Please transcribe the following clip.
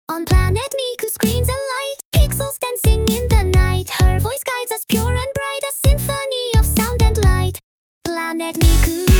On planet Miku screens and light, pixels dancing in the night. Her voice guides us pure and bright, a symphony of sound and light. Planet Miku.